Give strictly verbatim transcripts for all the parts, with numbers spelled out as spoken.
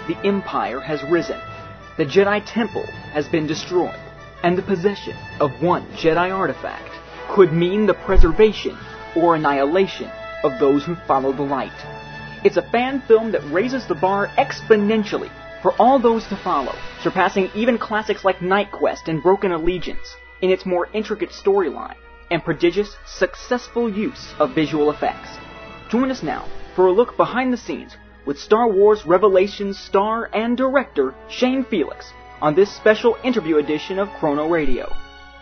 the Empire has risen, the Jedi Temple has been destroyed, and the possession of one Jedi artifact could mean the preservation or annihilation of those who follow the light. It's a fan film that raises the bar exponentially for all those to follow, surpassing even classics like Night Quest and Broken Allegiance in its more intricate storyline and prodigious, successful use of visual effects. Join us now for a look behind the scenes with Star Wars Revelations star and director Shane Felix on this special interview edition of Chrono Radio.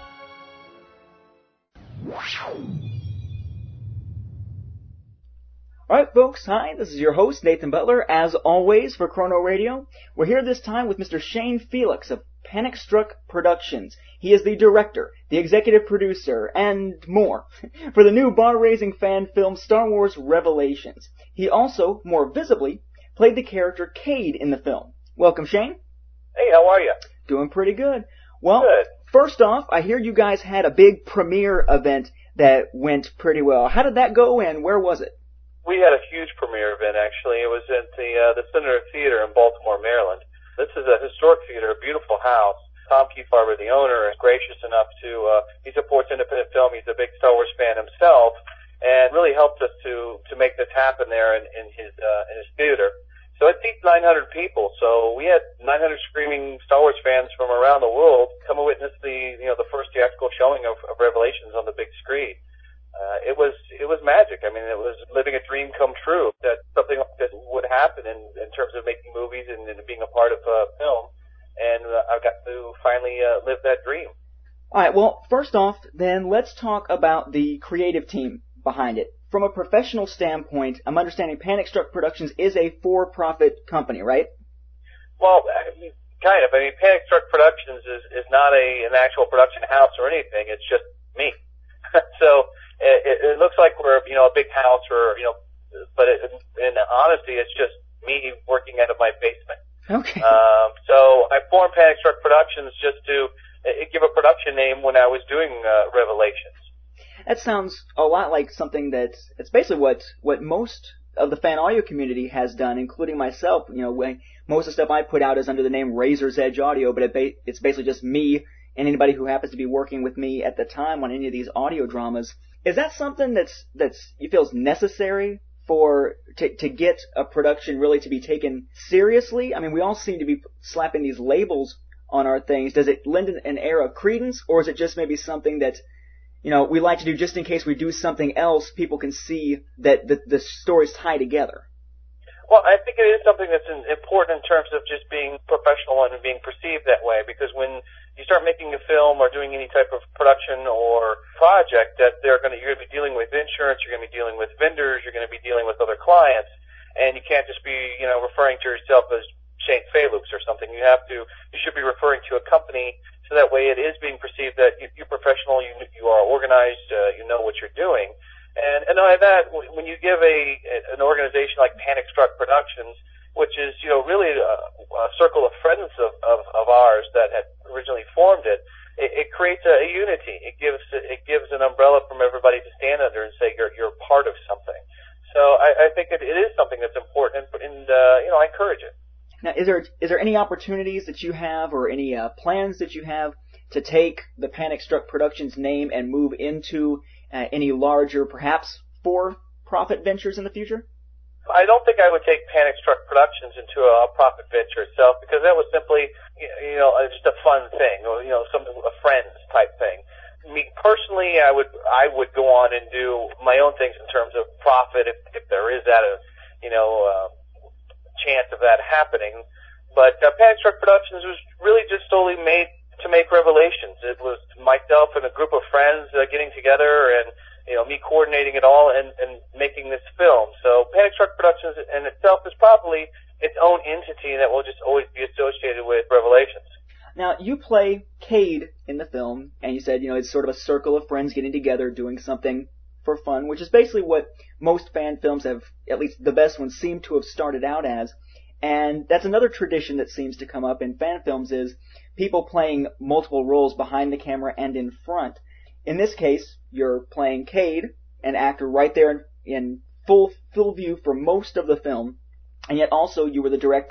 Alright folks, hi, this is your host Nathan Butler, as always for Chrono Radio. We're here this time with Mister Shane Felix of Panic Struck Productions. He is the director, the executive producer, and more for the new bar-raising fan film Star Wars Revelations. He also, more visibly, played the character Cade in the film. Welcome, Shane. Hey, how are you? Doing pretty good. Well, good. First off, I hear you guys had a big premiere event that went pretty well. How did that go, and where was it? We had a huge premiere event, actually. It was at the uh, the Senator Theater in Baltimore, Maryland. This is a historic theater, a beautiful house. Tom Kefauver, the owner, is gracious enough to, uh, he supports independent film. He's a big Star Wars fan himself, and really helped us to, to make this happen there in, in his, uh, in his theater. So it seats nine hundred people. So we had nine hundred screaming Star Wars fans from around the world come and witness the, you know, the first theatrical showing of, of Revelations on the big screen. Uh, it was, it was magic. I mean, it was living a dream come true that something like this would happen in, in terms of making movies and, and being a part of uh, film. And uh, I got to finally uh, live that dream. Alright, well, first off, then let's talk about the creative team behind it. From a professional standpoint, I'm understanding Panic Struck Productions is a for-profit company, right? Well, kind of. I mean, Panic Struck Productions is, is not a an actual production house or anything. It's just me. So it, it looks like we're, you know, a big house or, you know, but it, in honesty, it's just me working out of my basement. Okay. Um, so I formed Panic Struck Productions just to uh, give a production name when I was doing uh, Revelations. That sounds a lot like something that, it's basically what, what most of the fan audio community has done, including myself. You know, when most of the stuff I put out is under the name Razor's Edge Audio, but it ba- it's basically just me and anybody who happens to be working with me at the time on any of these audio dramas. Is that something that's, that's, you feel is necessary for, to, to get a production really to be taken seriously? I mean, we all seem to be slapping these labels on our things. Does it lend an, an air of credence, or is it just maybe something that, you know, we like to do just in case we do something else, people can see that the, the stories tie together? Well, I think it is something that's important in terms of just being professional and being perceived that way, because when you start making a film or doing any type of production or project, that they're going to, you're going to be dealing with insurance, you're going to be dealing with vendors, you're going to be dealing with other clients, and you can't just be, you know, referring to yourself as Shane Felix or something. You have to, you should be referring to a company, so that way it is being perceived that you're professional, you, you are organized, uh, you know what you're doing. And, and not only that, when you give a, an organization like Panic Struck Productions, which is, you know, really a, a circle of friends of, of, of ours that had originally formed it, it, it creates a, a unity. It gives, it gives an umbrella from everybody to stand under and say you're, you're part of something. So I, I think it, it is something that's important, and, uh, you know, I encourage it. Now, is there, is there any opportunities that you have or any uh, plans that you have to take the Panic Struck Productions name and move into Uh, any larger, perhaps, for-profit ventures in the future? I don't think I would take Panic Struck Productions into a profit venture itself, because that was simply, you know, just a fun thing, or, you know, something, a friends type thing. Me personally, I would, I would go on and do my own things in terms of profit, if, if there is that, uh, you know, uh, chance of that happening. But uh, Panic Struck Productions was really just solely made to make Revelations. It was myself and a group of friends uh, getting together and, you know, me coordinating it all and, and making this film. So Panic Struck Productions in itself is probably its own entity that will just always be associated with Revelations. Now, you play Cade in the film, and you said, you know, it's sort of a circle of friends getting together, doing something for fun, which is basically what most fan films have, at least the best ones, seem to have started out as. And that's another tradition that seems to come up in fan films, is people playing multiple roles behind the camera and in front. In this case, you're playing Cade, an actor right there in full full view for most of the film, and yet also you were the director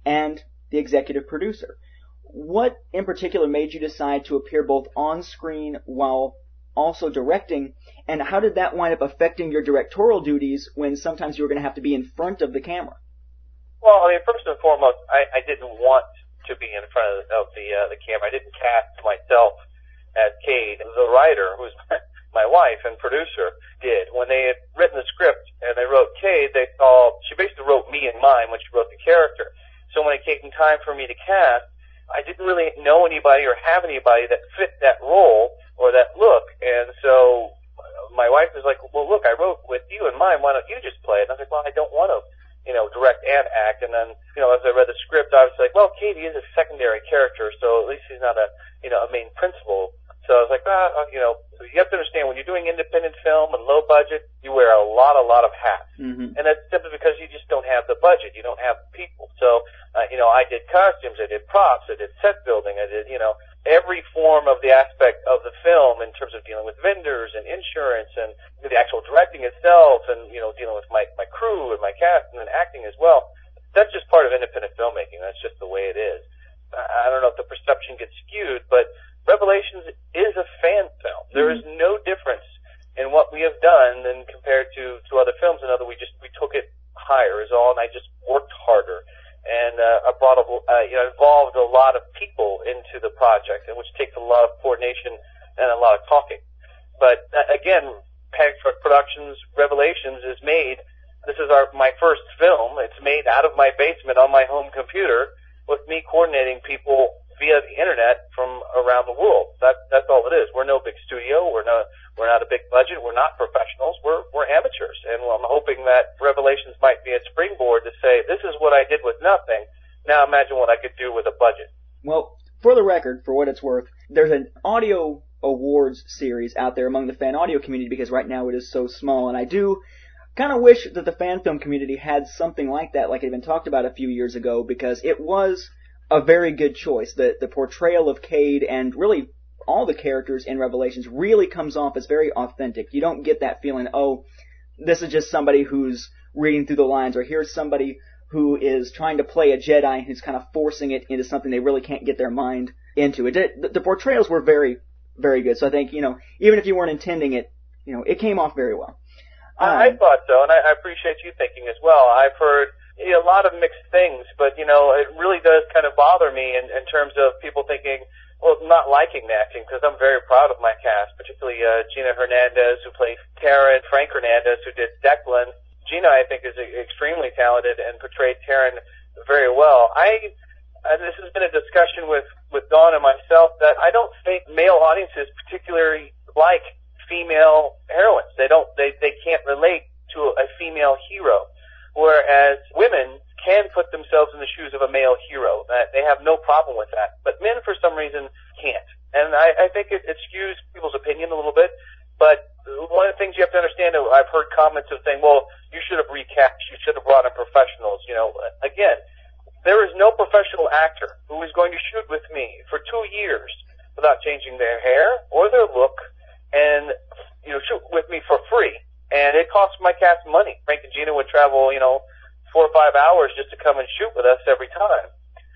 and the executive producer. What in particular made you decide to appear both on screen while also directing, and how did that wind up affecting your directorial duties when sometimes you were going to have to be in front of the camera? Well, I mean, first and foremost, I, I didn't want to be in front of, of the uh, the camera. I didn't cast myself as Cade. The writer, who's my wife and producer, did. When they had written the script and they wrote Cade, they saw, she basically wrote me in mind when she wrote the character. So when it came time for me to cast, I didn't really know anybody or have anybody that fit that role or that look. And so my wife was like, well, look, I wrote with you in mind. Why don't you just play it? And I was like, well, I don't want to, you know, direct and act. And then, you know, as I read the script, I was like, well, Katie is a secondary character, so at least he's not a, you know, a main principal. So I was like, ah, you know, so you have to understand when you're doing independent film and low budget, you wear a lot, a lot of hats. Mm-hmm. And that's simply because you just don't have the budget. You don't have the people. So, uh, you know, I did costumes, I did props, I did set building, I did, you know, every form of the aspect of the film in terms of dealing with vendors and insurance and the actual directing itself and, you know, dealing with my, my crew and my cast and then acting as well. That's just part of independent filmmaking. That's just the way it is. I don't know if the perception gets skewed, but Revelations is a fan film. There is no difference in what we have done than compared to, to other films. Another, we just, we took it higher is all, and I just worked harder. And, uh, I brought a, uh, you know, involved a lot of people into the project, and which takes a lot of coordination and a lot of talking. But, uh, again, Panic Truck Productions Revelations is made, this is our, my first film. It's made out of my basement on my home computer with me coordinating people via the internet from around the world. That, that's all it is. We're no big studio. We're not, we're not a big budget. We're not professionals. We're, we're amateurs. And I'm hoping that Revelations might be a springboard to say, this is what I did with nothing. Now imagine what I could do with a budget. Well, for the record, for what it's worth, there's an audio awards series out there among the fan audio community because right now it is so small. And I do kind of wish that the fan film community had something like that, like it had been talked about a few years ago, because it was a very good choice. The the portrayal of Cade and really all the characters in Revelations really comes off as very authentic. You don't get that feeling, oh, this is just somebody who's reading through the lines, or here's somebody who is trying to play a Jedi and who's kind of forcing it into something they really can't get their mind into. It did, the, the portrayals were very, very good. So I think, you know, even if you weren't intending it, you know, it came off very well. Um, I thought so, and I, I appreciate you thinking as well. I've heard you know, a lot of mixed things, but, you know, it really does kind of bother me in, in terms of people thinking, well, not liking the acting, because I'm very proud of my cast, particularly uh, Gina Hernandez, who plays Taryn, Frank Hernandez, who did Declan. Gina, I think, is extremely talented and portrayed Taryn very well. I, uh, this has been a discussion with, with Dawn and myself that I don't think male audiences particularly like female heroines. They don't, they, they can't relate to a female hero. Whereas women can put themselves in the shoes of a male hero. That they have no problem with that. But men, for some reason, can't. And I, I think it, it skews people's opinion a little bit. But one of the things you have to understand, I've heard comments of saying, well, you should have recast, you should have brought in professionals. You know, again, there is no professional actor who is going to shoot with me for two years without changing their hair or their look and, you know, shoot with me for free. And it costs my cast money. Frank and Gina would travel, you know, four or five hours just to come and shoot with us every time.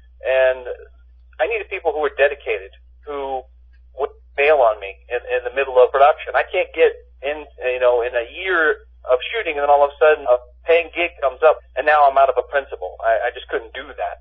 And I needed people who were dedicated, who would bail on me in, in the middle of production. I can't get in, you know, in a year of shooting and then all of a sudden a paying gig comes up and now I'm out of a principal. I, I just couldn't do that.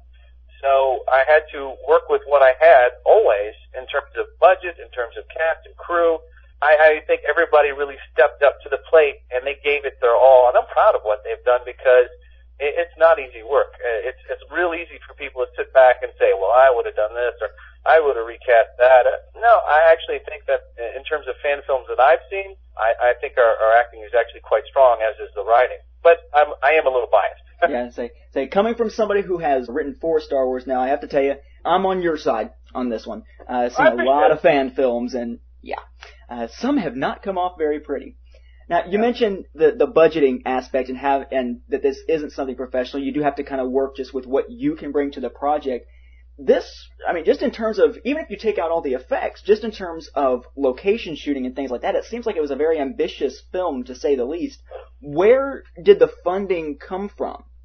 So I had to work with what I had always in terms of budget, in terms of cast and crew. I, I think everybody really stepped up to the plate and they gave it their all. And I'm proud of what they've done because it, it's not easy work. It's, it's real easy for people to sit back and say, well, I would have done this or I would have recast that. No, I actually think that in terms of fan films that I've seen, I, I think our, our acting is actually quite strong, as is the writing. But I'm, I am a little biased. Yeah, say, say, coming from somebody who has written four Star Wars now, I have to tell you, I'm on your side on this one. Uh, I've seen a lot of fan films and yeah. Uh, some have not come off very pretty. Now, you mentioned the, the budgeting aspect and have, and that this isn't something professional. You do have to kind of work just with what you can bring to the project. This, I mean, just in terms of, even if you take out all the effects, just in terms of location shooting and things like that, it seems like it was a very ambitious film, to say the least. Where did the funding come from?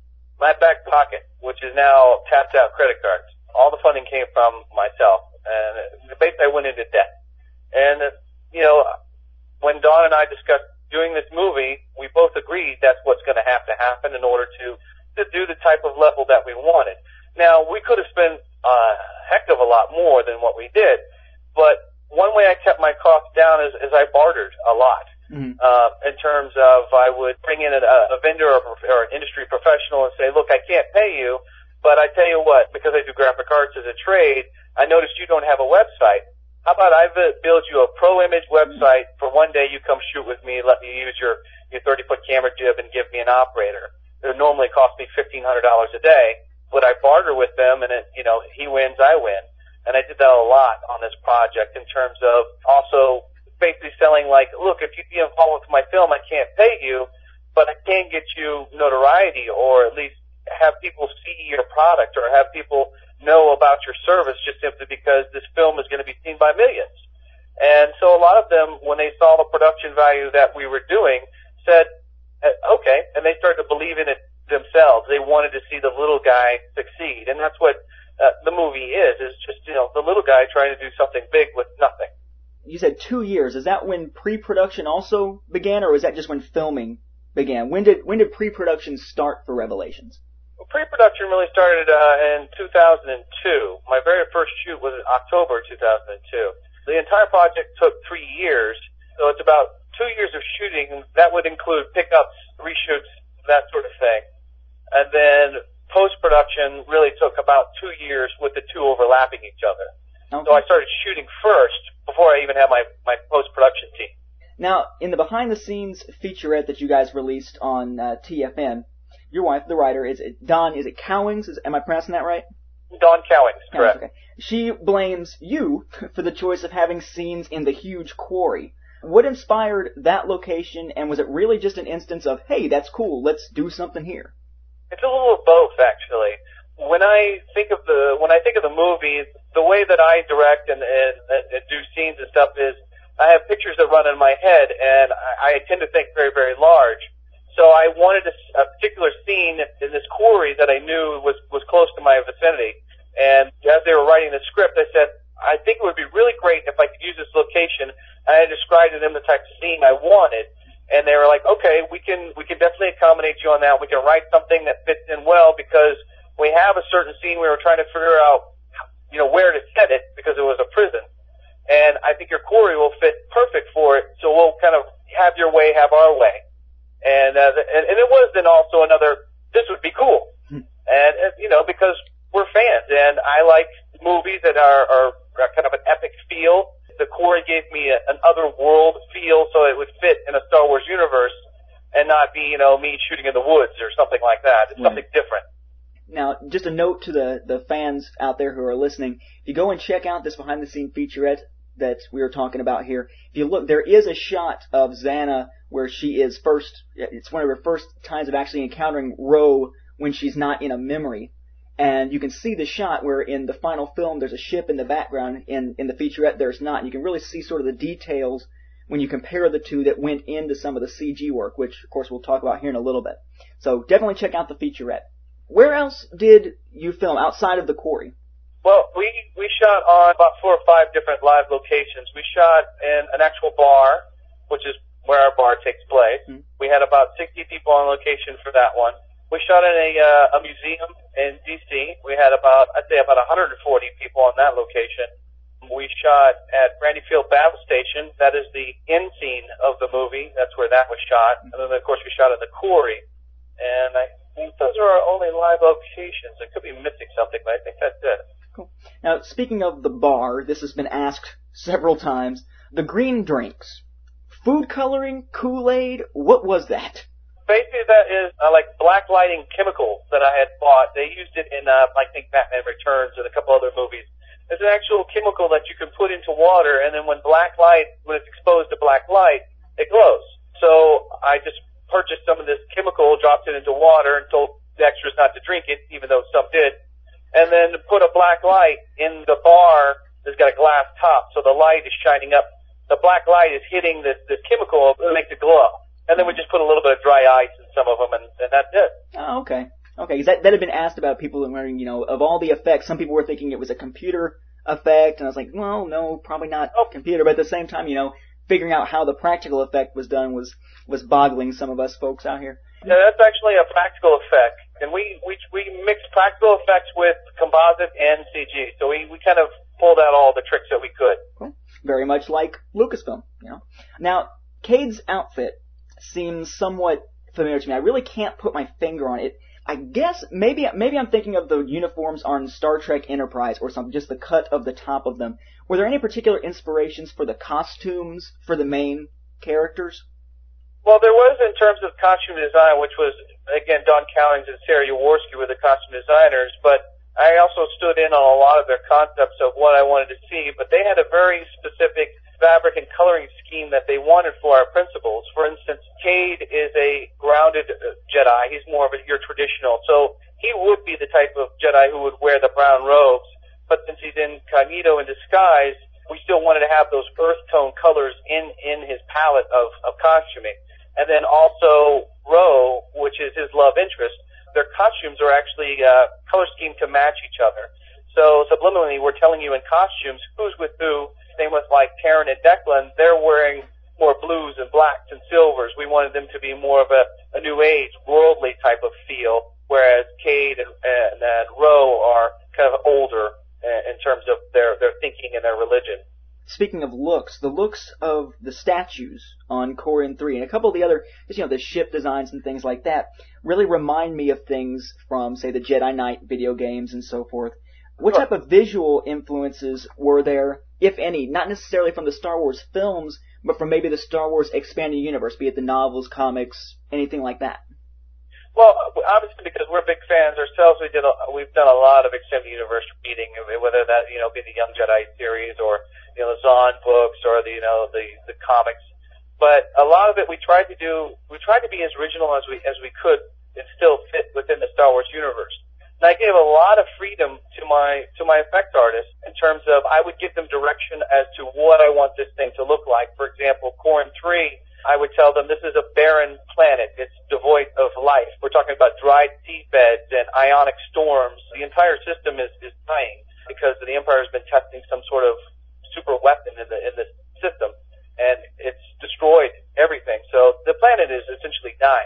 my back pocket, which is now tapped out credit cards. All the funding came from myself, and basically I went into debt. And, you know, when Don and I discussed doing this movie, we both agreed that's what's going to have to happen in order to, to do the type of level that we wanted. Now, we could have spent a heck of a lot more than what we did, but one way I kept my costs down is, is I bartered a lot. Mm-hmm. Uh, in terms of I would bring in a, a vendor or, or an industry professional and say, look, I can't pay you, but I tell you what, because I do graphic arts as a trade, I noticed you don't have a website. How about I build you a pro image website for one day you come shoot with me, let me use your, your thirty foot camera jib and give me an operator. It would normally cost me fifteen hundred dollars a day, but I barter with them and it, you know, he wins, I win. And I did that a lot on this project in terms of also basically selling like, look, if you be involved with my film, I can't pay you, but I can get you notoriety or at least have people see your product or have people know about your service just simply because this film is going to be seen by millions. And so a lot of them, when they saw the production value that we were doing, said, okay, and they started to believe in it themselves. They wanted to see the little guy succeed, and that's what uh, the movie is, is just, you know, the little guy trying to do something big with nothing. You said two years. Is that when pre-production also began, or was that just when filming began? When did when did pre-production start for Revelations? Well, pre-production really started uh, in two thousand two. My very first shoot was in October two thousand two. The entire project took three years, so it's about two years of shooting. That would include pickups, reshoots, that sort of thing. And then post-production really took about two years with the two overlapping each other. Okay. So I started shooting first before I even had my, my post-production team. Now, in the behind-the-scenes featurette that you guys released on uh, T F N, your wife, the writer, is it Dawn, is it Cowings? Is, am I pronouncing that right? Dawn Cowings, correct. Okay. She blames you for the choice of having scenes in the huge quarry. What inspired that location, and was it really just an instance of, hey, that's cool, let's do something here? It's a little of both, actually. When I think of the when I think of the movie, the way that I direct and, and, and do scenes and stuff is I have pictures that run in my head, and I, I tend to think very, very large. So I wanted a, a particular scene in this quarry that I knew was, was close to my vicinity. And as they were writing the script, I said, I think it would be really great if I could use this location. And I described to them the type of scene I wanted. And they were like, okay, we can, we can definitely accommodate you on that. We can write something that fits in well because we have a certain scene we were trying to figure out, you know, where to set it because it was a prison. And I think your quarry will fit perfect for it. So we'll kind of have your way, have our way. And, uh, and, and it was then also another, this would be cool. Hmm. And, uh, you know, because we're fans and I like movies that are, are, are kind of an epic feel. The quarry gave me a, an other world feel so it would fit in a Star Wars universe and not be, you know, me shooting in the woods or something like that. It's right. Something different. Now, just a note to the, the fans out there who are listening. If you go and check out this behind-the-scenes featurette that we were talking about here, if you look, there is a shot of Zannah where she is first, it's one of her first times of actually encountering Ro when she's not in a memory. And you can see the shot where in the final film there's a ship in the background. In, in the featurette there's not. And you can really see sort of the details when you compare the two that went into some of the C G work, which of course we'll talk about here in a little bit. So definitely check out the featurette. Where else did you film outside of the quarry? Well, we we shot on about four or five different live locations. We shot in an actual bar, which is where our bar takes place. Mm-hmm. We had about sixty people on location for that one. We shot in a uh, a museum in D C. We had about, I'd say about one hundred forty people on that location. We shot at Brandy Field Battle Station. That is the end scene of the movie. That's where that was shot. And then, of course, we shot in the quarry. And I think those are our only live locations. I could be missing something, but I think that's it. Cool. Now, speaking of the bar, this has been asked several times. The green drinks. Food coloring, Kool-Aid, what was that? Basically, that is uh, like black lighting chemical that I had bought. They used it in, uh, I think, Batman Returns and a couple other movies. It's an actual chemical that you can put into water, and then when black light, when it's exposed to black light, it glows. So I just purchased some of this chemical, dropped it into water, and told the extras not to drink it, even though some did. And then put a black light in the bar that's got a glass top, so the light is shining up. The black light is hitting this, this chemical that makes it glow. And then we just put a little bit of dry ice in some of them, and, and that's it. Oh, okay. Okay, because that, that had been asked about people wondering, you know, of all the effects, some people were thinking it was a computer effect, and I was like, well, no, probably not oh. computer, but at the same time, you know, figuring out how the practical effect was done was, was boggling some of us folks out here. Yeah, that's actually a practical effect, and we, we, we mixed practical effects with composite and C G, so we, we kind of pulled out all the tricks that we could. Cool. Very much like Lucasfilm, you know. Now, Cade's outfit seems somewhat familiar to me. I really can't put my finger on it. I guess maybe maybe I'm thinking of the uniforms on Star Trek Enterprise or something, just the cut of the top of them. Were there any particular inspirations for the costumes for the main characters? Well, there was in terms of costume design, which was, again, Don Cowlings and Sarah Jaworski were the costume designers, but I also stood in on a lot of their concepts of what I wanted to see, but they had a very specific fabric and coloring scheme that they wanted for our principals. For instance, Cade is a grounded Jedi. He's more of a, your traditional. So he would be the type of Jedi who would wear the brown robes, but since he's incognito in disguise, we still wanted to have those earth tone colors in, in his palette of, of costuming. And then also Ro, which is his love interest, their costumes are actually uh, color schemed to match each other. So subliminally, we're telling you in costumes who's with who. Same with like Terran and Declan, they're wearing more blues and blacks and silvers. We wanted them to be more of a, a new age, worldly type of feel, whereas Cade and, and, and Ro are kind of older in terms of their, their thinking and their religion. Speaking of looks, the looks of the statues on Corian three and a couple of the other, just, you know, the ship designs and things like that really remind me of things from, say, the Jedi Knight video games and so forth. What type of visual influences were there, if any, not necessarily from the Star Wars films, but from maybe the Star Wars expanded universe, be it the novels, comics, anything like that? Well, obviously, because we're big fans ourselves, we did a, we've done a lot of extended universe reading, whether that, you know, be the Young Jedi series or, you know, the Zahn books or the, you know, the, the comics. But a lot of it we tried to do, we tried to be as original as we, as we could and still fit within the Star Wars universe. And I gave a lot of freedom to my, to my effect artists in terms of I would give them direction as to what I want this thing to look like. For example, Corian three, I would tell them this is a barren planet. It's devoid of life. We're talking about dried seabeds and ionic storms. The entire system is, is dying because the Empire has been testing some sort of super weapon in the, in the system, and it's destroyed everything. So the planet is essentially dying.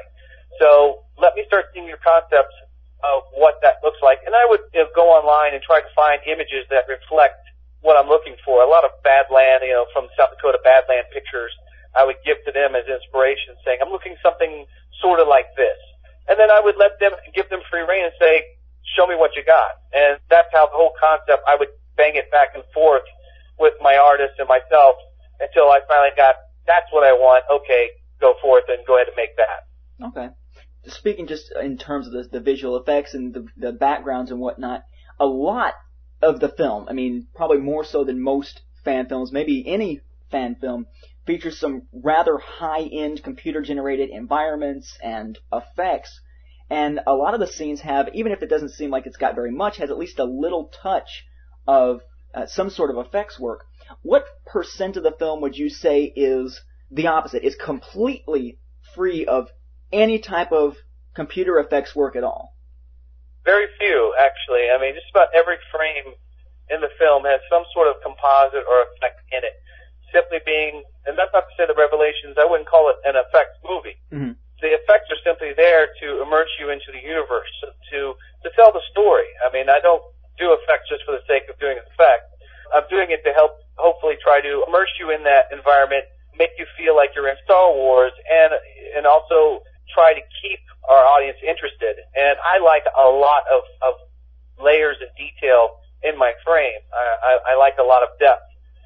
So let me start seeing your concepts of what that looks like. And I would, you know, go online and try to find images that reflect what I'm looking for. A lot of Badland, you know, from South Dakota Badland pictures, I would give to them as inspiration, saying, I'm looking something sort of like this. And then I would let them, give them free rein and say, show me what you got. And that's how the whole concept, I would bang it back and forth with my artists and myself until I finally got, that's what I want, okay, go forth and go ahead and make that. Okay. Speaking just in terms of the, the visual effects and the, the backgrounds and whatnot, a lot of the film, I mean, probably more so than most fan films, maybe any fan film, features some rather high-end computer-generated environments and effects. And a lot of the scenes have, even if it doesn't seem like it's got very much, has at least a little touch of uh, some sort of effects work. What percent of the film would you say is the opposite, is completely free of any type of computer effects work at all? Very few, actually. I mean, just about every frame in the film has some sort of composite or effect in it. Simply being, and that's not to say the Revelations, I wouldn't call it an effects movie. Mm-hmm. The effects are simply there to immerse you into the universe, to, to tell the story. I mean, I don't do effects just for the sake of doing effects. I'm doing it to help hopefully try to immerse you in that environment, make you feel like you're in Star Wars, and, and also try to keep our audience interested. And I like a lot of, of layers and detail in my frame. I, I, I like a lot of depth.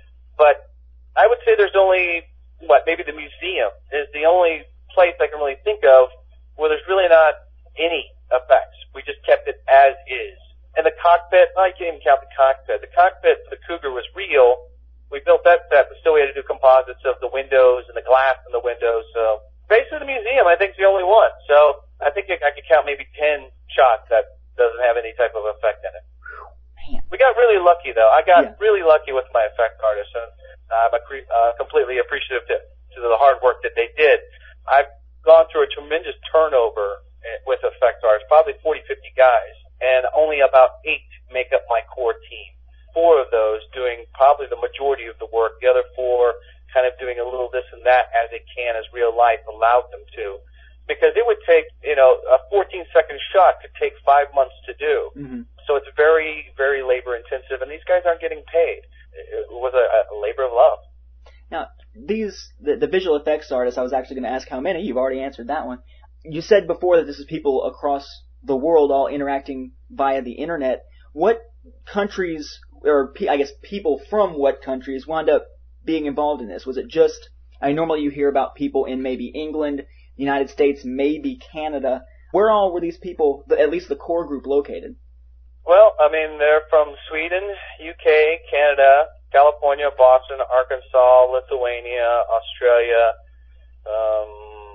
But I would say there's only, what, maybe the museum is the only place I can really think of where there's really not any effects. We just kept it as is. And the cockpit, oh, I can't even count the cockpit. The cockpit for the Cougar was real. We built that set, but still we had to do composites of the windows and the glass in the windows. So basically the museum, I think, is the only one. So I think I could count maybe ten shots that doesn't have any type of effect in it. Man. We got really lucky, though. I got yeah. really lucky with my effect artists, and I'm uh, completely appreciative to, to the hard work that they did. I've gone through a tremendous turnover with effects artists, probably forty, fifty guys, and only about eight make up my core team. Four of those doing probably the majority of the work, the other four kind of doing a little this and that as it can, as real life allowed them to. Because it would take, you know, a fourteen second shot could take five months to do. Mm-hmm. So it's very, very labor intensive, and these guys aren't getting paid. It was a, a labor of love. Now, these, the, the visual effects artists, I was actually going to ask how many. You've already answered that one. You said before that this is people across the world all interacting via the internet. What countries, or I guess people from what countries wound up being involved in this? Was it just, I mean, normally you hear about people in maybe England, the United States, maybe Canada. Where all were these people, at least the core group, located? Well, I mean, they're from Sweden, U K, Canada, California, Boston, Arkansas, Lithuania, Australia. Um,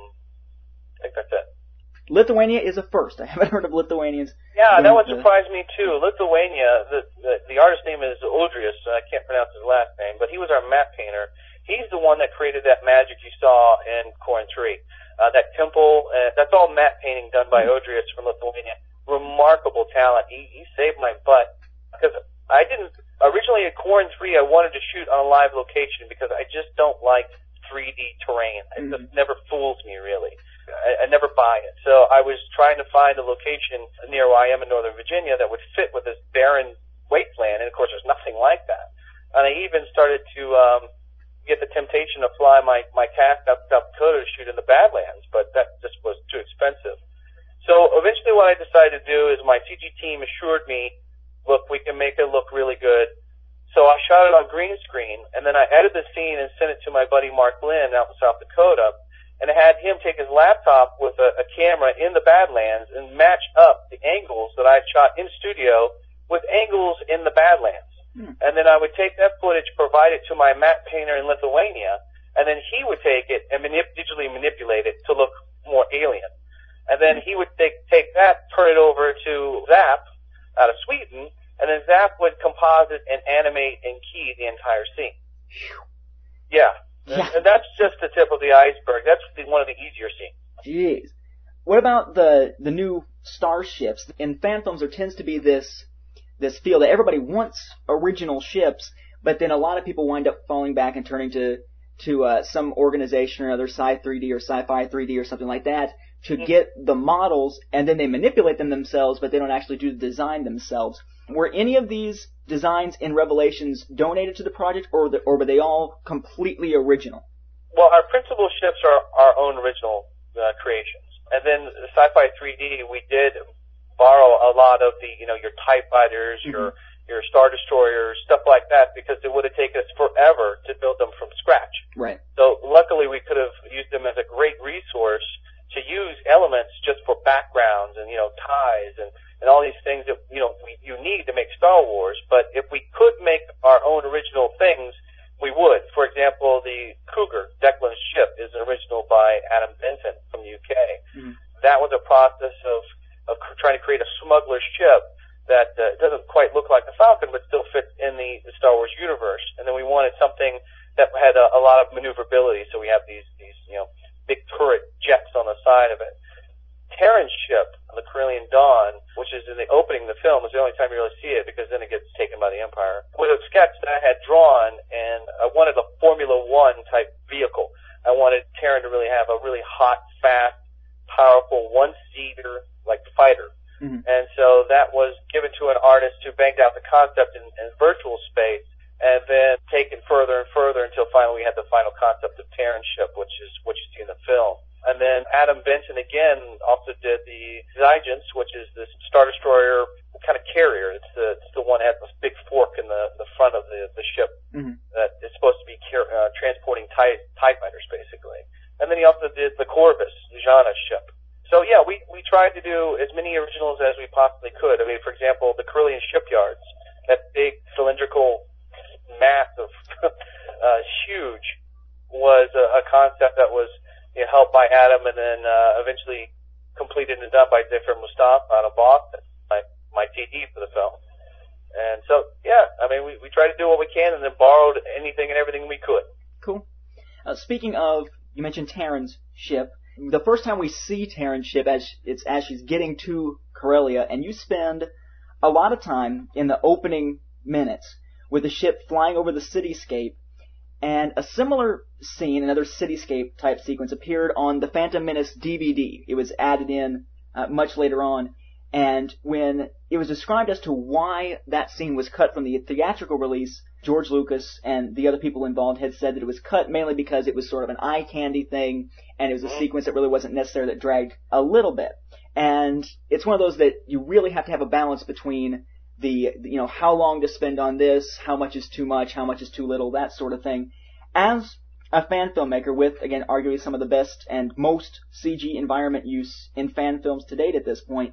I think that's it. Lithuania is a first. I haven't heard of Lithuanians. Yeah, that would surprise me too. Lithuania, the, the the artist name is Audrius. I can't pronounce his last name, but he was our matte painter. He's the one that created that magic you saw in Corin three. Uh, that temple, uh, that's all matte painting done by Audrius from Lithuania. Remarkable talent. He, he saved my butt because I didn't, originally at Corin three I wanted to shoot on a live location because I just don't like three D terrain. It just never fools me really. I, I never buy it. So I was trying to find a location near where I am in Northern Virginia that would fit with this barren wasteland, and of course there's nothing like that. And I even started to um, get the temptation to fly my, my cast up to South Dakota to shoot in the Badlands, but that just was too expensive. So eventually what I decided to do is my C G team assured me, look, we can make it look really good. So I shot it on green screen, and then I edited the scene and sent it to my buddy Mark Lynn out in South Dakota, and I had him take his laptop with a, a camera in the Badlands and match up the angles that I had shot in studio with angles in the Badlands. Hmm. And then I would take that footage, provide it to my matte painter in Lithuania, and then he would take it and manip- digitally manipulate it to look more alien. And then he would take, take that, turn it over to Zap out of Sweden, and then Zap would composite and animate and key the entire scene. Yeah. Yeah. And that's just the tip of the iceberg. That's the, one of the easier scenes. Jeez. What about the the new starships? In fan films, there tends to be this this feel that everybody wants original ships, but then a lot of people wind up falling back and turning to to uh, some organization or other, Sci three D or Sci-Fi three D or something like that, to mm-hmm. get the models, and then they manipulate them themselves, but they don't actually do the design themselves. Were any of these designs in Revelations donated to the project, or, the, or were they all completely original? Well, our principal ships are our own original uh, creations. And then the Sci-Fi three D, we did borrow a lot of the, you know, your TIE fighters, mm-hmm. your your Star Destroyers, stuff like that, because it would have taken us forever to build them from scratch. Right. So luckily we could have used them as a great resource to use elements just for backgrounds and, you know, ties and, and all these things that, you know, we, you need to make Star Wars. But if we could make our own original things, we would. For example, the Cougar, Declan's ship, is an original by Adam Benton from the U K. Mm-hmm. That was a process of, of trying to create a smuggler ship that uh, doesn't quite look like the Falcon, but still fits in the, the Star Wars universe. And then we wanted something that had a, a lot of maneuverability, so we have these, these, you know, big turret jets on the side of it. Terran's ship, the Corellian Dawn, which is in the opening of the film, is the only time you really see it, because then it gets taken by the Empire, was a sketch that I had drawn, and I wanted a Formula One type vehicle. I wanted Terran to really have a really hot, fast, powerful, one-seater, like, fighter. Mm-hmm. And so that was given to an artist who banged out the concept in, in virtual space, and then taken further and further until finally we had the final concept of Terran's ship, which is what you see in the film. And then Adam Benton again also did the Zygens, which is this Star Destroyer kind of carrier. It's the it's the one that has this big fork in the the front of the the ship mm-hmm. that is supposed to be car- uh, transporting TIE, TIE fighters basically. And then he also did the Corvus, Jana's ship. So yeah, we, we tried to do as many originals as we possibly could. I mean, for example, the Corellian shipyards, that big cylindrical mass of, uh, huge, was a, a concept that was, you know, helped by Adam and then, uh, eventually completed and done by Zafir Mustafa out of Boston, my, my T D for the film. And so, yeah, I mean, we, we tried to do what we can and then borrowed anything and everything we could. Cool. Uh, speaking of, you mentioned Terran's ship. the first time we see Terran's ship, as it's as she's getting to Corellia, and you spend a lot of time in the opening minutes with the ship flying over the cityscape, and a similar scene, another cityscape type sequence, appeared on the Phantom Menace D V D. It was added in uh, much later on, and when it was described as to why that scene was cut from the theatrical release, George Lucas and the other people involved had said that it was cut mainly because it was sort of an eye candy thing, and it was a sequence that really wasn't necessary, that dragged a little bit. And it's one of those that you really have to have a balance between the, you know, how long to spend on this, how much is too much, how much is too little, that sort of thing. As a fan filmmaker with, again, arguably some of the best and most C G environment use in fan films to date at this point,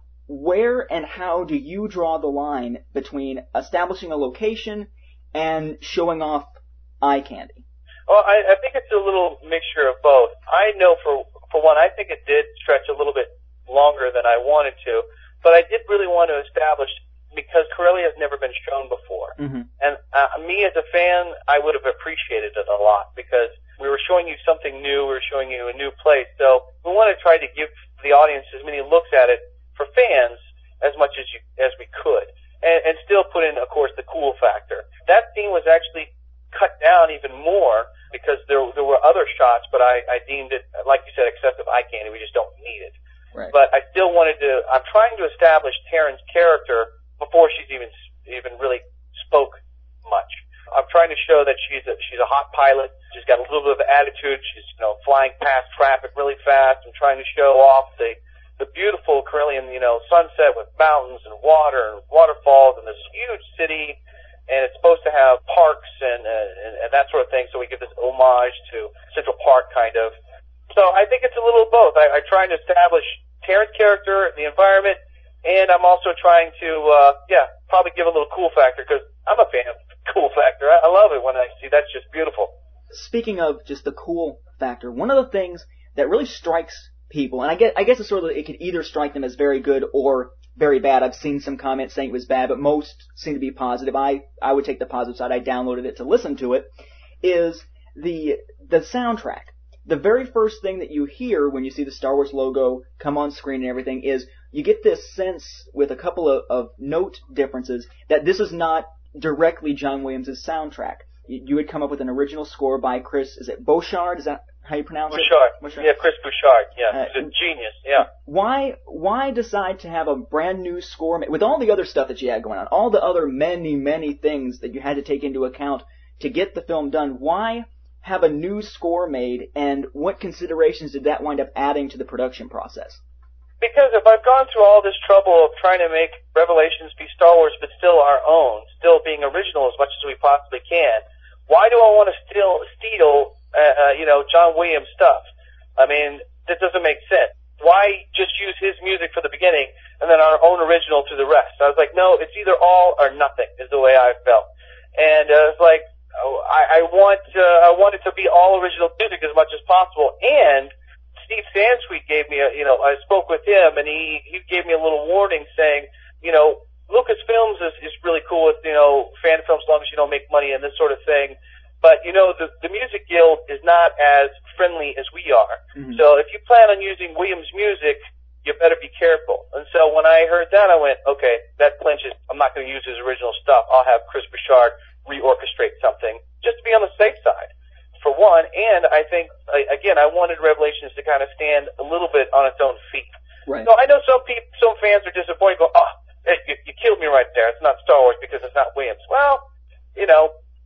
where and how do you draw the line between establishing a location and showing off eye candy? Well, I, I think it's a little mixture of both. I know for for one, I think it did stretch a little bit longer than I wanted to, but I did really want to establish, because Corellia has never been shown before. Mm-hmm. And uh, me as a fan, I would have appreciated it a lot, because we were showing you something new, we were showing you a new place. So we want to try to give the audience as many looks at it for fans as much as you, as we could, and, and still put in, of course, the cool factor. That scene was actually cut down even more because there there were other shots, but I, I deemed it, like you said, excessive eye candy. We just don't need it. Right. But I still wanted to. I'm trying to establish Terran's character before she's even even really spoke much. I'm trying to show that she's a, she's a hot pilot. She's got a little bit of attitude. She's, you know, flying past traffic really fast. I'm trying to show off the the beautiful Corellian, you know, sunset with mountains and water and waterfalls and this huge city. And it's supposed to have parks and, uh, and and that sort of thing. So we give this homage to Central Park, kind of. So I think it's a little of both. I, I try to establish Terran's character, the environment, and I'm also trying to, uh, yeah, probably give a little cool factor, because I'm a fan of cool factor. I, I love it when I see that's just beautiful. Speaking of just the cool factor, one of the things that really strikes people, and I guess, I guess it's sort of, it could either strike them as very good or very bad. I've seen some comments saying it was bad, but most seem to be positive. I, I would take the positive side. I downloaded it to listen to it, is the, the soundtrack. The very first thing that you hear when you see the Star Wars logo come on screen and everything is you get this sense, with a couple of, of note differences, that this is not directly John Williams' soundtrack. You, you would come up with an original score by Chris, is it Bouchard? Is that how you pronounce Bouchard. it? Bouchard. Yeah, Chris Bouchard. Yeah, uh, he's a genius. Yeah. Why, why decide to have a brand new score, with all the other stuff that you had going on, all the other many, many things that you had to take into account to get the film done? Why have a new score made, and what considerations did that wind up adding to the production process? Because if I've gone through all this trouble of trying to make Revelations be Star Wars but still our own, still being original as much as we possibly can, why do I want to still steal, uh, uh, you know, John Williams stuff? I mean, that doesn't make sense. Why just use his music for the beginning and then our own original to the rest? I was like, no, it's either all or nothing is the way I felt. And uh, it's like, oh, I, I want uh, I want it to be all original music as much as possible. And Steve Sansweet gave me a, you know, I spoke with him, and he, he gave me a little warning saying, you know, Lucasfilms is, is really cool with, you know, fan films as long as you don't make money and this sort of thing. But, you know, the, the Music Guild is not as friendly as we are. Mm-hmm. So if you plan on using Williams music, you better be careful. And so when I heard that, I went, okay, that clinches. I'm not going to use his original stuff. I'll have Chris Bouchard reorchestrate something just to be on the safe side, for one. And I think, again, I wanted Revelations to kind of stand a little bit on its own feet. Right. So I know some people, some fans are disappointed, go, oh, you, you killed me right there. It's not Star Wars because it's not Williams. Well, you know,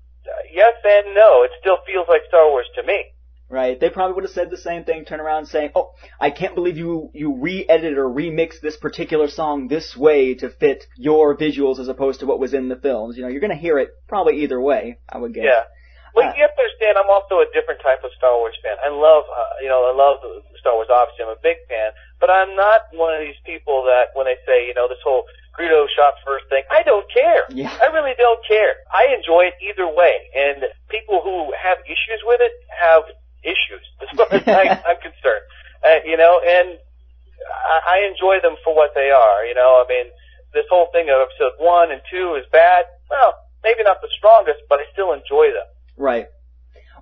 yes and no. It still feels like Star Wars to me. Right. They probably would have said the same thing, turn around saying, oh, I can't believe you, you re-edited or remixed this particular song this way to fit your visuals as opposed to what was in the films. You know, you're going to hear it probably either way, I would guess. Yeah. Well, uh, you have to understand, I'm also a different type of Star Wars fan. I love, uh, you know, I love Star Wars, obviously. I'm a big fan. But I'm not one of these people that when they say, you know, this whole Greedo shot first thing, I don't care. Yeah. I really don't care. I enjoy it either way. And people who have issues with it have issues, as far as I, I'm concerned. Uh, you know, and I, I enjoy them for what they are. You know, I mean, this whole thing of episode one and two is bad. Well, maybe not the strongest, but I still enjoy them. Right.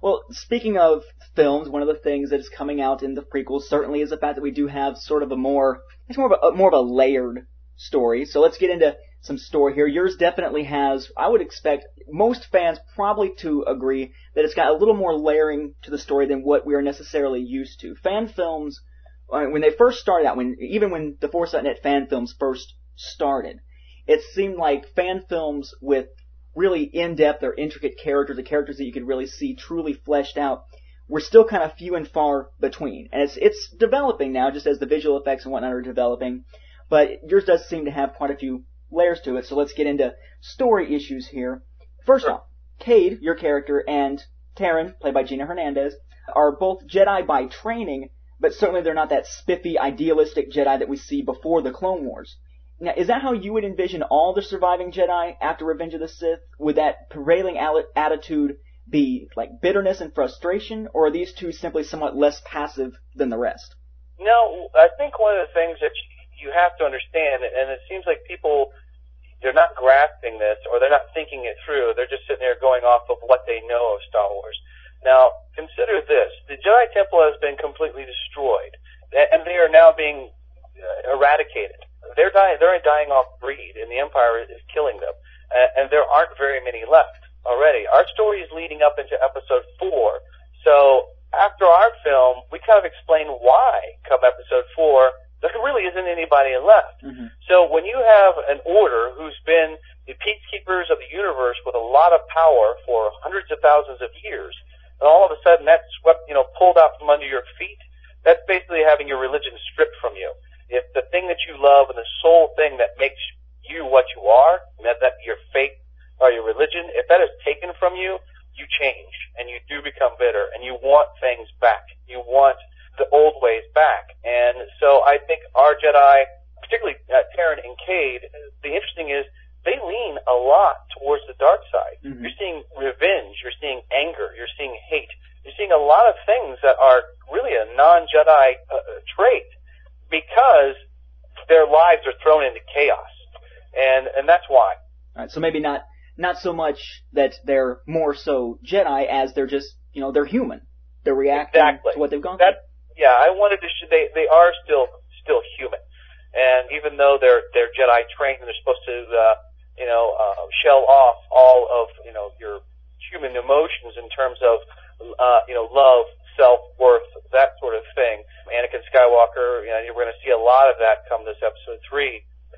Well, speaking of films, one of the things that is coming out in the prequels certainly is the fact that we do have sort of a more, it's more of a, more of a layered story. So let's get into some story here. Yours definitely has, I would expect most fans probably to agree that it's got a little more layering to the story than what we are necessarily used to. Fan films, when they first started out, when even when the Force dot net fan films first started, it seemed like fan films with really in-depth or intricate characters, the characters that you could really see truly fleshed out, were still kind of few and far between. And it's it's developing now, just as the visual effects and whatnot are developing. But yours does seem to have quite a few layers to it, so let's get into story issues here. First sure. off, Cade, your character, and Taryn, played by Gina Hernandez, are both Jedi by training, but certainly they're not that spiffy, idealistic Jedi that we see before the Clone Wars. Now, is that how you would envision all the surviving Jedi after Revenge of the Sith? Would that prevailing attitude be like bitterness and frustration, or are these two simply somewhat less passive than the rest? No, I think one of the things that you have to understand, and it seems like people, they're not grasping this, or they're not thinking it through, they're just sitting there going off of what they know of Star Wars. Now, consider this. The Jedi Temple has been completely destroyed, and they are now being eradicated. They're dying, they're a dying off breed, and the Empire is killing them. Uh, and there aren't very many left already. Our story is leading up into episode four. So, after our film, we kind of explain why, come episode four, there really isn't anybody left. Mm-hmm. So, when you have an order who's been the peacekeepers of the universe with a lot of power for hundreds of thousands of years, and all of a sudden that's swept, you know, pulled out from under your feet, that's basically having your religion stripped from you. If the thing that you love and the sole thing that makes you what you are, and that, that your faith or your religion, if that is taken from you, you change and you do become bitter and you want things back. You want the old ways back. And so I think our Jedi, particularly uh, Taryn and Cade, the interesting is they lean a lot towards the dark side. Mm-hmm. You're seeing revenge, you're seeing anger, you're seeing hate, you're seeing a lot of things that are really a non-Jedi uh, trait, because their lives are thrown into chaos. And and that's why. All right, so maybe not not so much that they're more so Jedi as they're just, you know, they're human. They're reacting exactly. to what they've gone that, through. Yeah, I wanted to sh- they they are still still human. And even though they're they're Jedi trained and they're supposed to uh, you know, uh, shell off all of, you know, your human emotions in terms of uh, you know, love, self-worth, that sort of thing. Anakin Skywalker, you know, we're going to see a lot of that come this episode three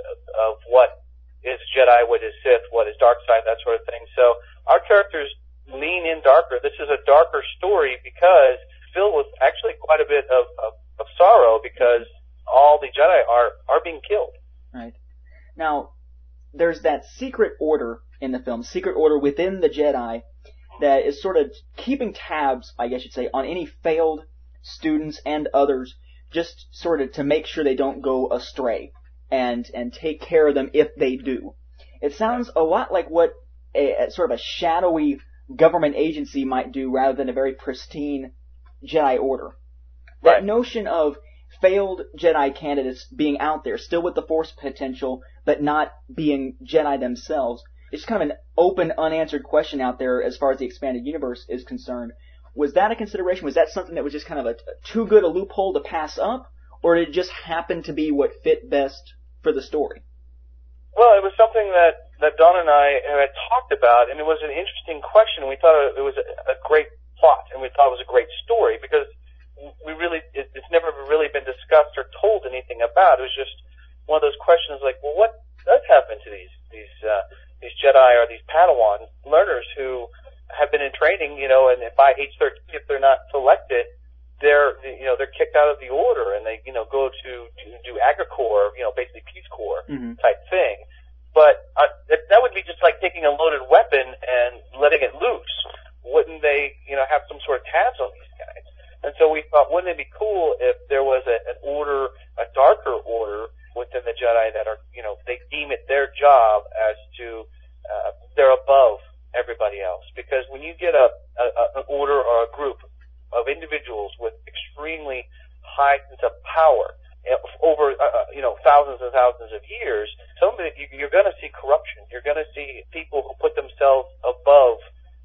of what is Jedi, what is Sith, what is dark side, that sort of thing. So our characters lean in darker. This is a darker story because filled with actually quite a bit of, of, of sorrow because all the Jedi are, are being killed. Right. Now, there's that secret order in the film, secret order within the Jedi, that is sort of keeping tabs, I guess you'd say, on any failed students and others, just sort of to make sure they don't go astray and and take care of them if they do. It sounds a lot like what a, a sort of a shadowy government agency might do rather than a very pristine Jedi order. That Right. notion of failed Jedi candidates being out there, still with the Force potential, but not being Jedi themselves, it's kind of an open, unanswered question out there as far as the expanded universe is concerned. Was that a consideration? Was that something that was just kind of a, a too good a loophole to pass up? Or did it just happen to be what fit best for the story? Well, it was something that, that Don and I had talked about, and it was an interesting question. We thought it was a, a great plot, and we thought it was a great story, because we really, it, it's never really been discussed or told anything about. It was just one of those questions like, well, what does happen to these, these, uh, these Jedi or these Padawan learners who have been in training, you know, and by age thirteen, if they're not selected, they're, you know, they're kicked out of the order and they, you know, go to, to do AgriCorps, you know, basically Peace Corps mm-hmm. type thing. But uh, that would be just like taking a loaded weapon and letting it loose. Wouldn't they, you know, have some sort of tabs on these guys? And so we thought, wouldn't it be cool if there was a, an order, a darker order within the Jedi that are, you know, they deem it their job as to, uh, they're above everybody else. Because when you get a, a, an order or a group of individuals with extremely high sense of power over, uh, you know, thousands and thousands of years, some of it, you, you're going to see corruption. You're going to see people who put themselves above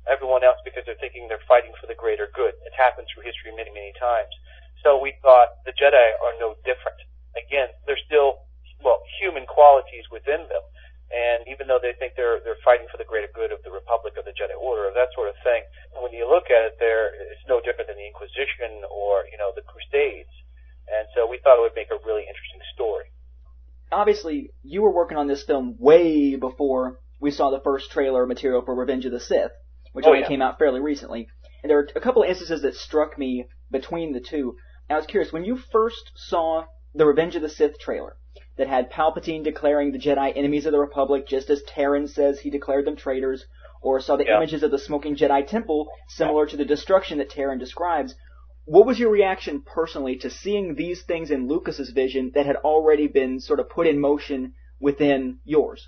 everyone else because they're thinking they're fighting for the greater good. It's happened through history many, many times. So we thought the Jedi are no different. Again, there's still, well, human qualities within them. And even though they think they're they're fighting for the greater good of the Republic, of the Jedi Order, of that sort of thing, when you look at it, there it's no different than the Inquisition or, you know, the Crusades. And so we thought it would make a really interesting story. Obviously, you were working on this film way before we saw the first trailer material for Revenge of the Sith, which oh, only yeah. came out fairly recently. And there are a couple of instances that struck me between the two. And I was curious, when you first saw the Revenge of the Sith trailer that had Palpatine declaring the Jedi enemies of the Republic just as Terran says he declared them traitors, or saw the yeah. images of the smoking Jedi temple similar to the destruction that Terran describes, what was your reaction personally to seeing these things in Lucas's vision that had already been sort of put in motion within yours?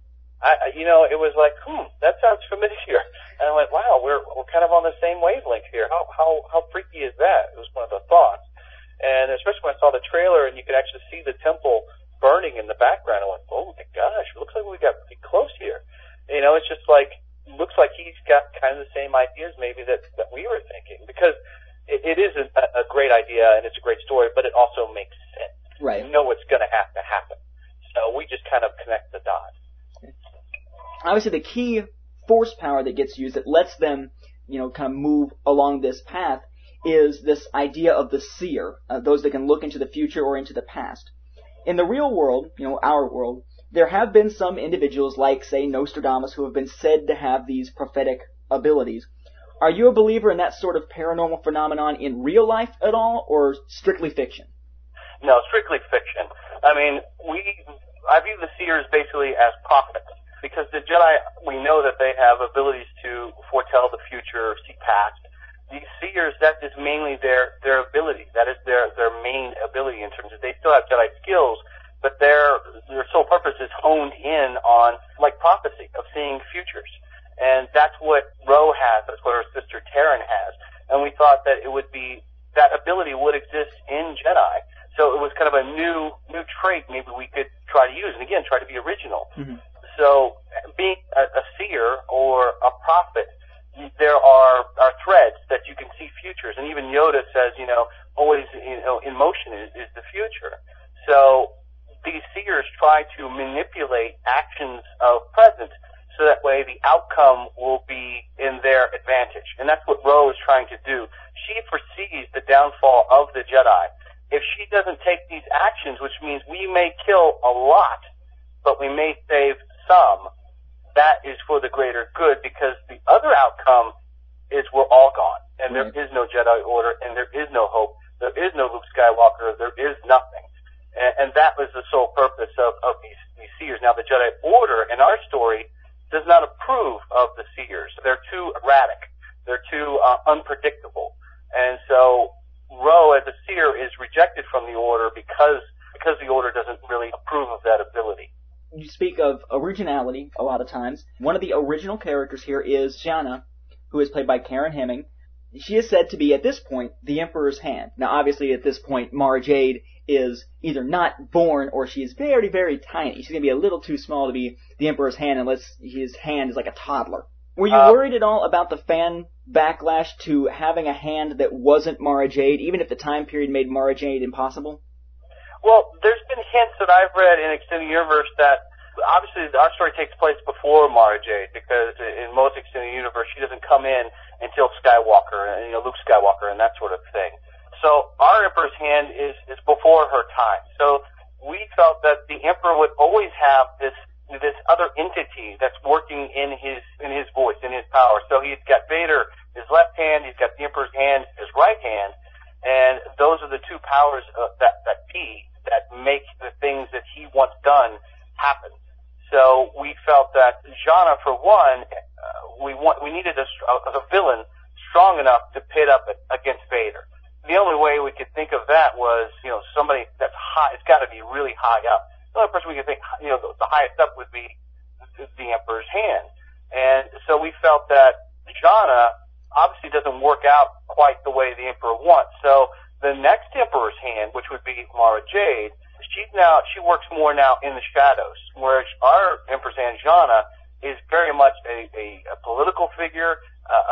I, you know, it was like, hmm, that sounds familiar. And I went, wow, we're we're kind of on the same wavelength here. How how how freaky is that? It was one of the thoughts. And especially when I saw the trailer and you could actually see the temple burning in the background, I went, oh my gosh, it looks like we got pretty close here. You know, it's just like, looks like he's got kind of the same ideas maybe that, that we were thinking. Because it, it is a, a great idea and it's a great story, but it also makes sense. Right. You know what's going to have to happen. So we just kind of connect the dots. Obviously, the key force power that gets used that lets them, you know, kind of move along this path is this idea of the seer, uh, those that can look into the future or into the past. In the real world, you know, our world, there have been some individuals like, say, Nostradamus who have been said to have these prophetic abilities. Are you a believer in that sort of paranormal phenomenon in real life at all, or strictly fiction? No, strictly fiction. I mean, we, I view the seers basically as prophets. Because the Jedi, we know that they have abilities to foretell the future, see past. These seers, that is mainly their, their ability. That is their, their main ability in terms of, they still have Jedi skills, but their, their sole purpose is honed in on, like prophecy, of seeing futures. And that's what Ro has, that's what her sister Terran has. And we thought that it would be, that ability would exist in Jedi. So it was kind of a new, new trait maybe we could try to use. And again, try to be original. Mm-hmm. So, being a, a seer or a prophet, there are, are threads that you can see futures. And even Yoda says, you know, always, you know, in motion is, is the future. So, these seers try to manipulate actions of present so that way the outcome will be in their advantage. And that's what Ro is trying to do. She foresees the downfall of the Jedi. If she doesn't take these actions, which means we may kill a lot, but we may save some, that is for the greater good, because the other outcome is we're all gone, and there is no Jedi Order, and there is no hope, there is no Luke Skywalker, there is nothing. And, and that was the sole purpose of, of these, these seers. Now, the Jedi Order in our story does not approve of the seers. They're too erratic. They're too uh, unpredictable. And so Ro, as a seer, is rejected from the Order because because the Order doesn't really approve of that ability. You speak of originality a lot of times. One of the original characters here is Zhana, who is played by Karen Hemming. She is said to be, at this point, the Emperor's hand. Now, obviously, at this point, Mara Jade is either not born or she is very, very tiny. She's going to be a little too small to be the Emperor's hand unless his hand is like a toddler. Were you uh, worried at all about the fan backlash to having a hand that wasn't Mara Jade, even if the time period made Mara Jade impossible? Well, there's been hints that I've read in Extended Universe that obviously our story takes place before Mara Jade, because in most Extended Universe she doesn't come in until Skywalker, you know, Luke Skywalker and that sort of thing. So our Emperor's hand is, is before her time. So we felt that the Emperor would always have this this other entity that's working in his in his voice, in his power. So he's got Vader, his left hand, he's got the Emperor's hand, his right hand, and those are the two powers uh, that that be that make the things that he wants done happen. So we felt that Zhana, for one, uh, we want, we needed a, a villain strong enough to pit up against Vader. The only way we could think of that was, you know, somebody that's high. It's got to be really high up. The only person we could think, you know, the, the highest up would be the, the Emperor's hand. And so we felt that Zhana obviously doesn't work out quite the way the Emperor wants. So the next Emperor's hand, which would be Mara Jade, she's now, she works more now in the shadows, whereas our Emperor's hand, Zhana, is very much a, a, a political figure, uh,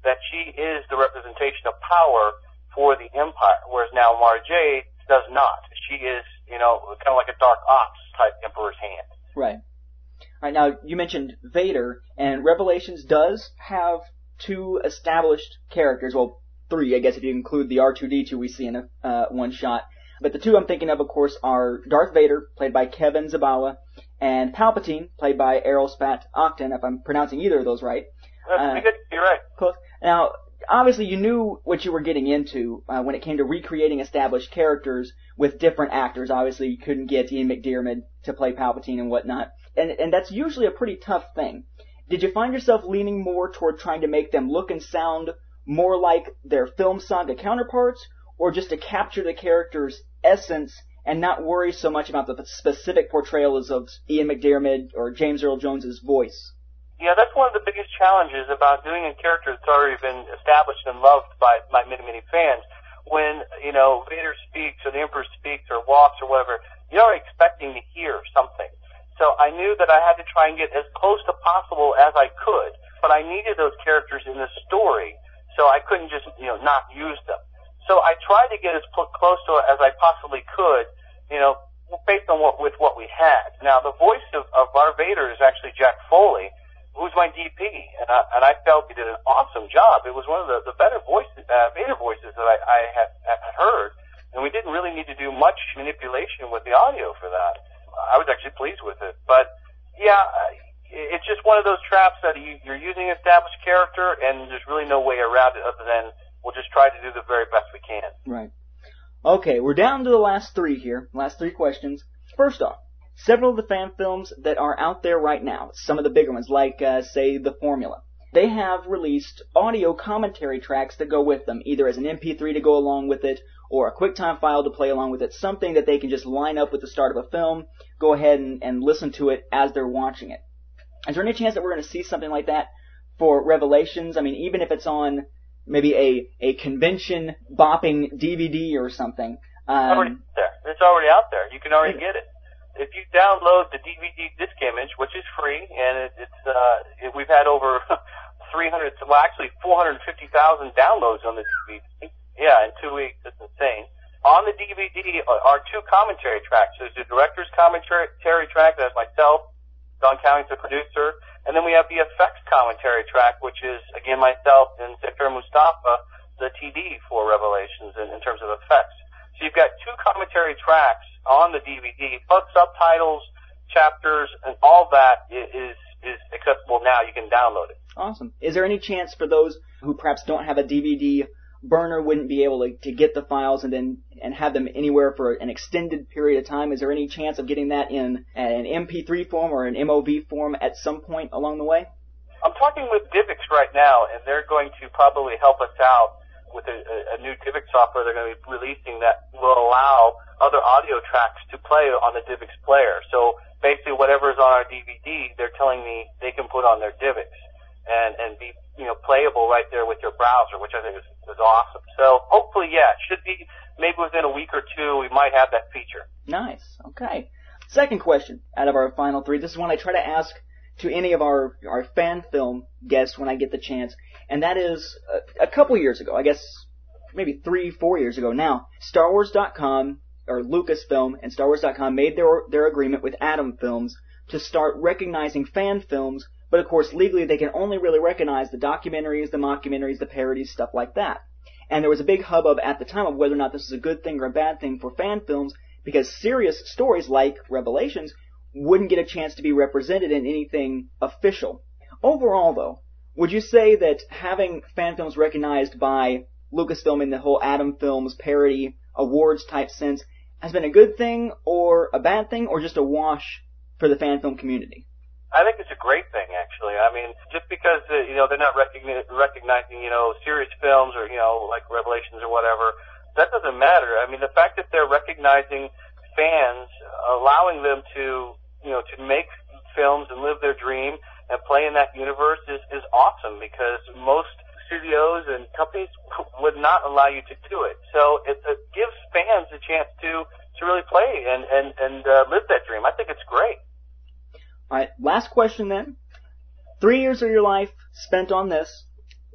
that she is the representation of power for the Empire, whereas now Mara Jade does not. She is, you know, kind of like a Dark Ops type Emperor's hand. Right. All right, now, you mentioned Vader, and Revelations does have two established characters, well, three, I guess, if you include the R two D two we see in a, uh, one shot. But the two I'm thinking of, of course, are Darth Vader, played by Kevin Zabawa, and Palpatine, played by Errol Spat Octon, if I'm pronouncing either of those right. That's uh, pretty good. You're right. Close. Now, obviously you knew what you were getting into uh, when it came to recreating established characters with different actors. Obviously, you couldn't get Ian McDiarmid to play Palpatine and whatnot. And, and that's usually a pretty tough thing. Did you find yourself leaning more toward trying to make them look and sound more like their film saga counterparts, or just to capture the character's essence and not worry so much about the specific portrayals of Ian McDiarmid or James Earl Jones's voice? Yeah, that's one of the biggest challenges about doing a character that's already been established and loved by, by many, many fans. When, you know, Vader speaks or the Emperor speaks or walks or whatever, you're already expecting to hear something. So I knew that I had to try and get as close to possible as I could, but I needed those characters in the story, so I couldn't just, you know, not use them. So I tried to get as cl- close to it as I possibly could, you know, based on what, with what we had. Now, the voice of, of Darth Vader is actually Jack Foley, who's my D P, and I, and I felt he did an awesome job. It was one of the, the better voices, uh, Vader voices that I, I had, had heard, and we didn't really need to do much manipulation with the audio for that. I was actually pleased with it. But, yeah, it's just one of those traps that you, you're using an established character, and there's really no way around it other than we'll just try to do the very best we can. Right. Okay, we're down to the last three here, last three questions. First off, several of the fan films that are out there right now, some of the bigger ones, like, uh, say, The Formula, they have released audio commentary tracks that go with them, either as an M P three to go along with it, or a QuickTime file to play along with it, something that they can just line up with the start of a film, go ahead and, and listen to it as they're watching it. Is there any chance that we're going to see something like that for Revelations? I mean, even if it's on maybe a, a convention bopping D V D or something. Um, it's already there. It's already out there. You can already get it. If you download the D V D disc image, which is free, and it, it's uh, it, we've had over three hundred, well, actually four hundred fifty thousand downloads on the D V D. Yeah, in two weeks. It's insane. On the D V D are two commentary tracks. There's the director's commentary track, that's myself, Don Cowing's the producer, and then we have the effects commentary track, which is, again, myself and Zafir Mustafa, the T D for Revelations in, in terms of effects. So you've got two commentary tracks on the D V D, plus subtitles, chapters, and all that is, is accessible now. You can download it. Awesome. Is there any chance for those who perhaps don't have a D V D burner, wouldn't be able to, to get the files and then and have them anywhere for an extended period of time? Is there any chance of getting that in an M P three form or an M O V form at some point along the way? I'm talking with Divx right now, and they're going to probably help us out with a, a new Divx software they're going to be releasing that will allow other audio tracks to play on the Divx player. So basically whatever is on our D V D, they're telling me they can put on their Divx and, and be, you know, playable right there with your browser, which I think is, is awesome. So hopefully, yeah, it should be maybe within a week or two we might have that feature. Nice. Okay. Second question out of our final three. This is one I try to ask to any of our, our fan film guests when I get the chance, and that is a, a couple years ago, I guess maybe three, four years ago now, Star Wars dot com, or Lucasfilm and Star Wars dot com made their, their agreement with Atom Films to start recognizing fan films, but of course legally they can only really recognize the documentaries, the mockumentaries, the parodies, stuff like that. And there was a big hubbub at the time of whether or not this is a good thing or a bad thing for fan films, because serious stories like Revelations wouldn't get a chance to be represented in anything official. Overall, though, would you say that having fan films recognized by Lucasfilm in the whole Atom Films parody awards type sense has been a good thing or a bad thing, or just a wash for the fan film community? I think it's a great thing, actually. I mean, just because, uh, you know, they're not recogni- recognizing, you know, serious films or, you know, like Revelations or whatever, that doesn't matter. I mean, the fact that they're recognizing fans, allowing them to, you know, to make films and live their dream and play in that universe is, is awesome, because most studios and companies would not allow you to do it. So it, it gives fans a chance to, to really play and, and, and uh, live that dream. I think it's great. All right, last question then. Three years of your life spent on this.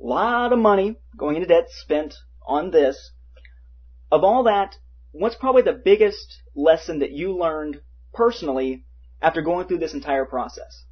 a lot of money going into debt spent on this. Of all that, what's probably the biggest lesson that you learned personally after going through this entire process?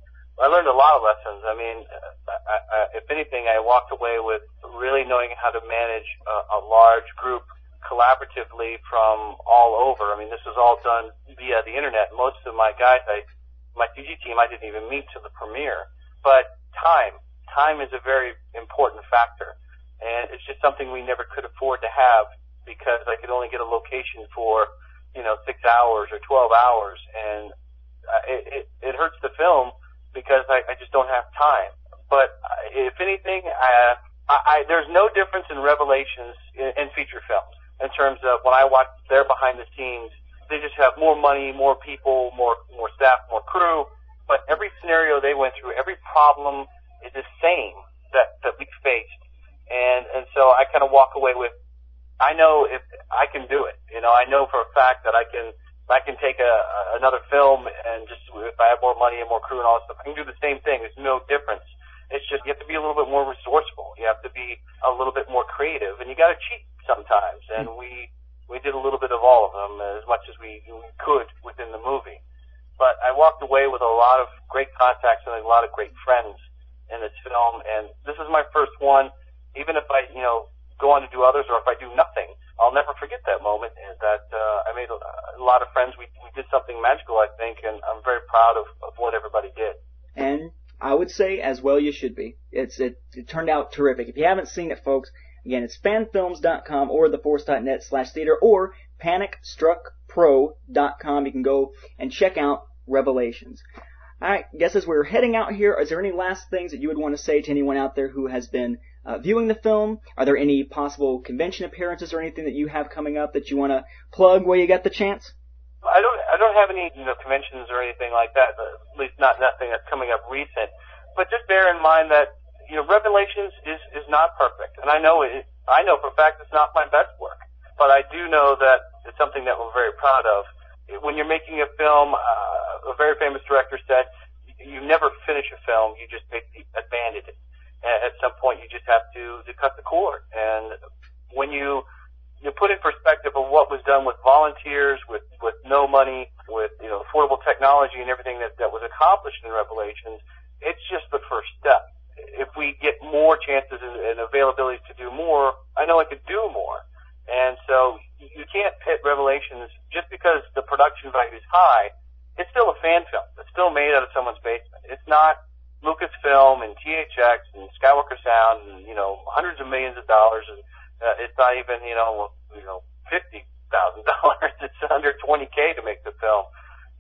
I learned a lot of lessons. I mean, I, I, if anything, I walked away with really knowing how to manage a, a large group collaboratively from all over. I mean, this was all done via the internet. Most of my guys, I, my C G team, I didn't even meet to the premiere. But time, time is a very important factor. And it's just something we never could afford to have because I could only get a location for, you know, six hours or twelve hours. And it, it, it hurts the film because I, I just don't have time. But if anything, I, I, I, there's no difference in Revelations in, in feature films in terms of when I watch their behind the scenes. They just have more money, more people, more more staff, more crew. But every scenario they went through, every problem is the same that that we faced. And and so I kind of walk away with, I know if I can do it. You know, I know for a fact that I can. I can take a, another film and just, if I have more money and more crew and all that stuff, I can do the same thing. There's no difference. It's just, you have to be a little bit more resourceful. You have to be a little bit more creative, and you got to cheat sometimes. And we, we did a little bit of all of them as much as we, we could within the movie. But I walked away with a lot of great contacts and a lot of great friends in this film. And this is my first one. Even if I, you know, go on to do others, or if I do nothing, I'll never forget that moment. And that uh, I made a, a lot of friends. We we did something magical, I think, and I'm very proud of, of what everybody did. And I would say, as well, you should be. It's it, it turned out terrific. If you haven't seen it, folks, again, it's fan films dot com or theforce.net slash theater or panic struck pro dot com. You can go and check out Revelations. All right, guess as we're heading out here, is there any last things that you would want to say to anyone out there who has been uh, viewing the film? Are there any possible convention appearances or anything that you have coming up that you want to plug where you get the chance? I don't, I don't have any, you know, conventions or anything like that. At least not nothing that's coming up recent. But just bear in mind that, you know, Revelations is is not perfect, and I know it. I know for a fact it's not my best work, but I do know that it's something that we're very proud of. When you're making a film, uh, a very famous director said, you never finish a film, you just make the, abandon it. At some point, you just have to, to cut the cord. And when you, you put in perspective of what was done with volunteers, with, with no money, with, you know, affordable technology and everything that, that was accomplished in Revelations, it's just the first step. If we get more chances and, and availability to do more, I know I could do more. And so you can't pit Revelations just because the production value is high. It's still a fan film. It's still made out of someone's basement. It's not Lucasfilm and T H X and Skywalker Sound and, you know, hundreds of millions of dollars. And uh, it's not even, you know, you know, fifty thousand dollars. It's under twenty K to make the film.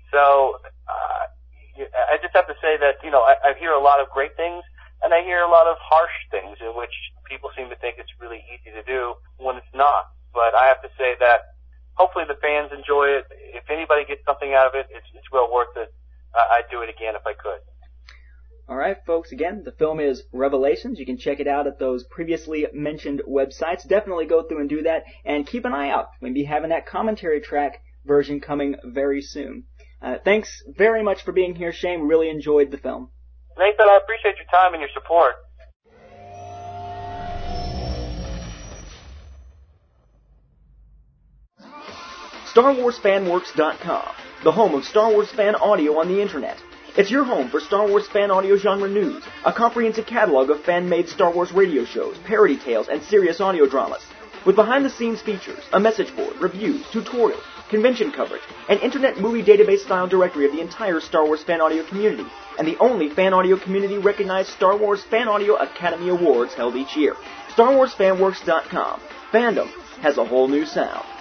So uh, I just have to say that, you know, I, I hear a lot of great things, and I hear a lot of harsh things in which people seem to think it's really easy to do when it's not. But I have to say that hopefully the fans enjoy it. If anybody gets something out of it, it's, it's well worth it. Uh, I'd do it again if I could. All right, folks, again, the film is Revelations. You can check it out at those previously mentioned websites. Definitely go through and do that, and keep an eye out. We'll be having that commentary track version coming very soon. Uh, thanks very much for being here, Shane. We really enjoyed the film. Nathan, I appreciate your time and your support. Star Wars Fan Works dot com, the home of Star Wars fan audio on the internet. It's your home for Star Wars fan audio genre news, a comprehensive catalog of fan-made Star Wars radio shows, parody tales, and serious audio dramas. With behind-the-scenes features, a message board, reviews, tutorials, convention coverage, an internet movie database-style directory of the entire Star Wars fan audio community, and the only fan audio community-recognized Star Wars Fan Audio Academy Awards held each year. Star Wars Fan Works dot com. Fandom has a whole new sound.